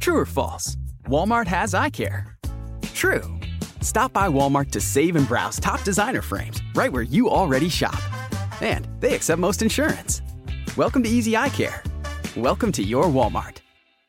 True or false? Walmart has eye care. True. Stop by Walmart to save and browse top designer frames right where you already shop. And they accept most insurance. Welcome to Easy Eye Care. Welcome to your Walmart.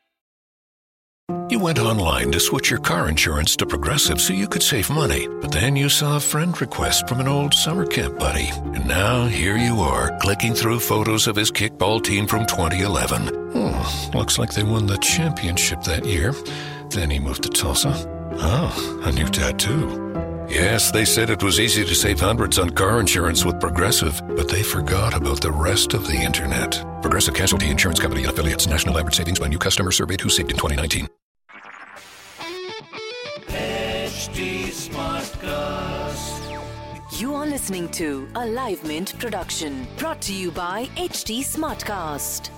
You went online to switch your car insurance to Progressive so you could save money. But then you saw a friend request from an old summer camp buddy. And now here you are, clicking through photos of his kickball team from 2011. Looks like they won the championship that year. Then he moved to Tulsa. Oh, a new tattoo. Yes, they said it was easy to save hundreds on car insurance with Progressive, but they forgot about the rest of the internet. Progressive Casualty Insurance Company and Affiliates. National average savings by new customer surveyed who saved in 2019. HT Smartcast. You are listening to a Live Mint production brought to you by HT Smartcast.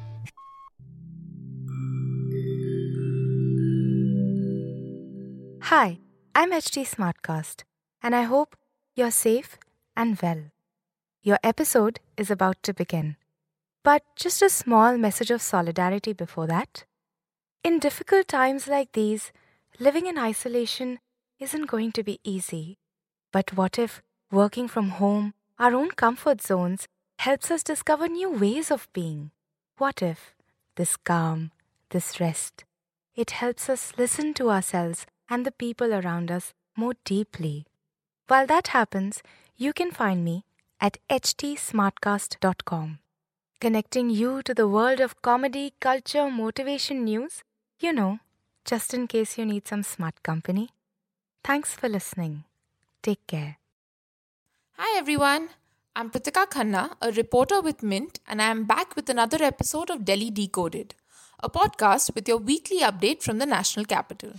Hi, I'm HT Smartcast, and I hope you're safe and well. Your episode is about to begin. But just a small message of solidarity before that. In difficult times like these, living in isolation isn't going to be easy. But what if working from home, our own comfort zones, helps us discover new ways of being? What if this calm, this rest, it helps us listen to ourselves and the people around us more deeply? While that happens, you can find me at htsmartcast.com, connecting you to the world of comedy, culture, motivation news, just in case you need some smart company. Thanks for listening. Take care. Hi everyone, I'm Pritika Khanna, a reporter with Mint, and I am back with another episode of Delhi Decoded, a podcast with your weekly update from the national capital.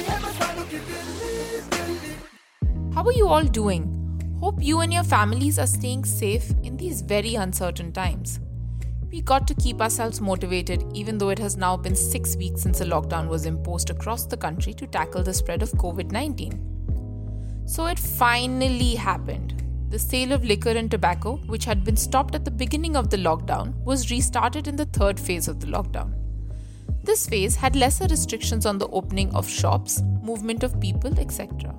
How are you all doing? Hope you and your families are staying safe in these very uncertain times. We got to keep ourselves motivated even though it has now been 6 weeks since a lockdown was imposed across the country to tackle the spread of COVID-19. So it finally happened. The sale of liquor and tobacco, which had been stopped at the beginning of the lockdown, was restarted in the third phase of the lockdown. This phase had lesser restrictions on the opening of shops, movement of people, etc.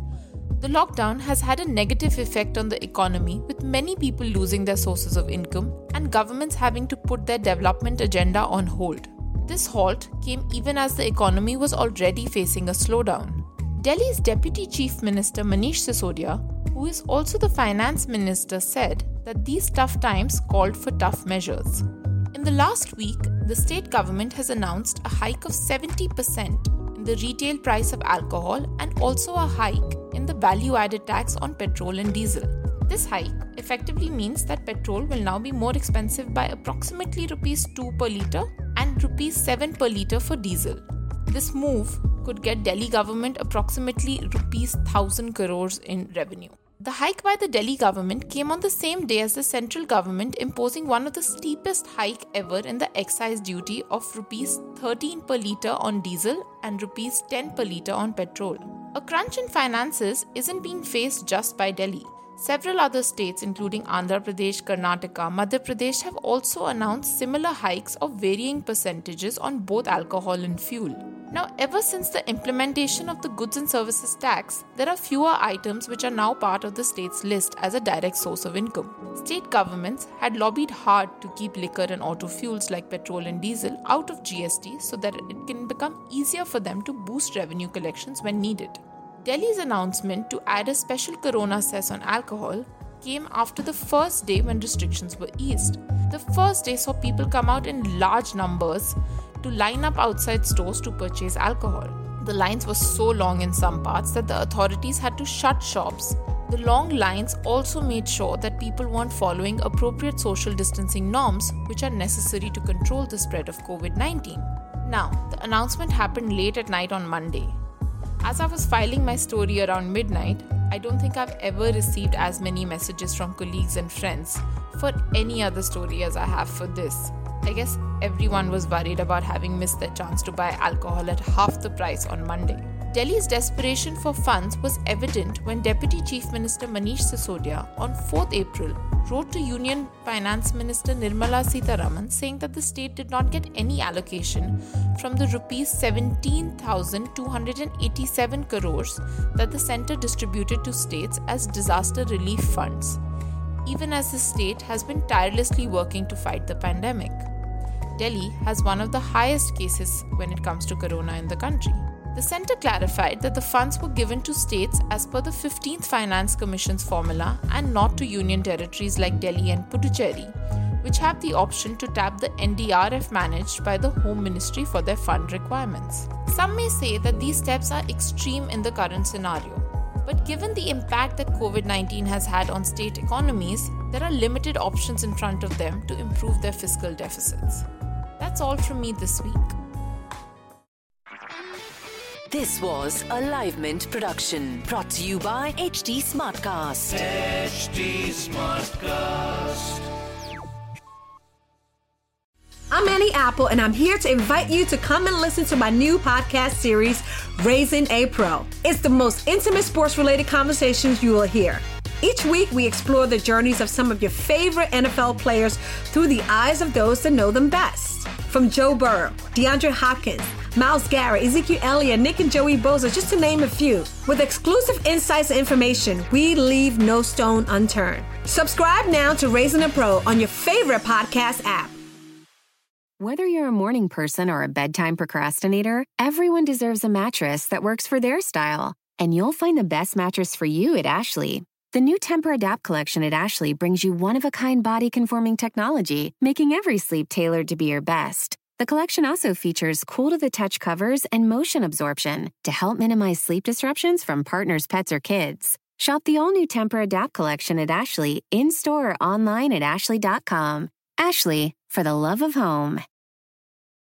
The lockdown has had a negative effect on the economy, with many people losing their sources of income and governments having to put their development agenda on hold. This halt came even as the economy was already facing a slowdown. Delhi's Deputy Chief Minister Manish Sisodia, who is also the Finance Minister, said that these tough times called for tough measures. In the last week, the state government has announced a hike of 70% in the retail price of alcohol and also a hike in the value-added tax on petrol and diesel. This hike effectively means that petrol will now be more expensive by approximately Rs 2 per litre and Rs 7 per litre for diesel. This move could get Delhi government approximately Rs 1,000 crores in revenue. The hike by the Delhi government came on the same day as the central government imposing one of the steepest hike ever in the excise duty of Rs 13 per litre on diesel and Rs 10 per litre on petrol. A crunch in finances isn't being faced just by Delhi. Several other states including Andhra Pradesh, Karnataka, Madhya Pradesh have also announced similar hikes of varying percentages on both alcohol and fuel. Now, ever since the implementation of the goods and services tax, there are fewer items which are now part of the state's list as a direct source of income. State governments had lobbied hard to keep liquor and auto fuels like petrol and diesel out of GST so that it can become easier for them to boost revenue collections when needed. Delhi's announcement to add a special corona cess on alcohol came after the first day when restrictions were eased. The first day saw people come out in large numbers to line up outside stores to purchase alcohol. The lines were so long in some parts that the authorities had to shut shops. The long lines also made sure that people weren't following appropriate social distancing norms, which are necessary to control the spread of COVID-19. Now, the announcement happened late at night on Monday. As I was filing my story around midnight, I don't think I've ever received as many messages from colleagues and friends for any other story as I have for this. I guess everyone was worried about having missed their chance to buy alcohol at half the price on Monday. Delhi's desperation for funds was evident when Deputy Chief Minister Manish Sisodia on 4th April wrote to Union Finance Minister Nirmala Sitharaman saying that the state did not get any allocation from the rupees 17,287 crores that the centre distributed to states as disaster relief funds, even as the state has been tirelessly working to fight the pandemic. Delhi has one of the highest cases when it comes to corona in the country. The centre clarified that the funds were given to states as per the 15th Finance Commission's formula and not to union territories like Delhi and Puducherry, which have the option to tap the NDRF managed by the Home Ministry for their fund requirements. Some may say that these steps are extreme in the current scenario, but given the impact that COVID-19 has had on state economies, there are limited options in front of them to improve their fiscal deficits. That's all from me this week. This was a Live Mint production brought to you by HT Smartcast. HT Smartcast. I'm Annie Apple, and I'm here to invite you to come and listen to my new podcast series, Raising a Pro. It's the most intimate sports-related conversations you will hear. Each week, we explore the journeys of some of your favorite NFL players through the eyes of those that know them best. From Joe Burrow, DeAndre Hopkins, Myles Garrett, Ezekiel Elliott, Nick and Joey Bosa, just to name a few. With exclusive insights and information, we leave no stone unturned. Subscribe now to Raising a Pro on your favorite podcast app. Whether you're a morning person or a bedtime procrastinator, everyone deserves a mattress that works for their style. And you'll find the best mattress for you at Ashley. The new Tempur-Adapt collection at Ashley brings you one-of-a-kind body-conforming technology, making every sleep tailored to be your best. The collection also features cool-to-the-touch covers and motion absorption to help minimize sleep disruptions from partners, pets, or kids. Shop the all-new Tempur-Adapt collection at Ashley, in-store or online at ashley.com. Ashley, for the love of home.